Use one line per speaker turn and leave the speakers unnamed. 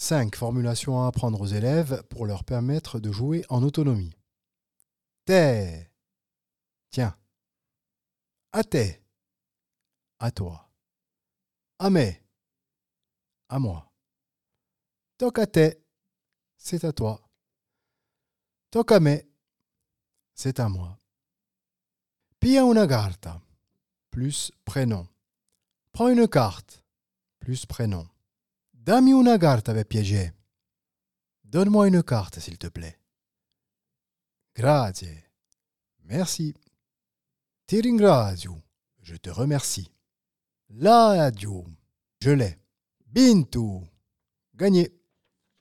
5 formulations à apprendre aux élèves pour leur permettre de jouer en autonomie. Te. Tiens. A te. À toi. A me. À moi. Toca te. C'est à toi. Toca me. C'est à moi. Pia una carta. Plus prénom. Prends une carte. Plus prénom. Dammi una carta per piacere. Donne-moi une carte, s'il te plaît. Grazie. Merci. Ti ringrazio. Je te remercie. L'addio. Je l'ai. Bintu. Gagné.